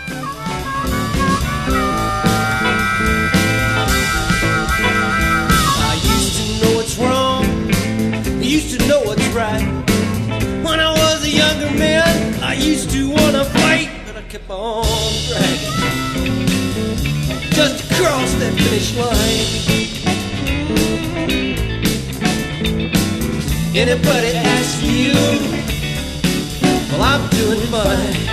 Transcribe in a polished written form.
I used to know what's wrong, I used to know what's right. When I was a younger man, I used to want to fight, but I kept on dragging just to cross that finish line. Anybody asks you, well, I'm doing fine.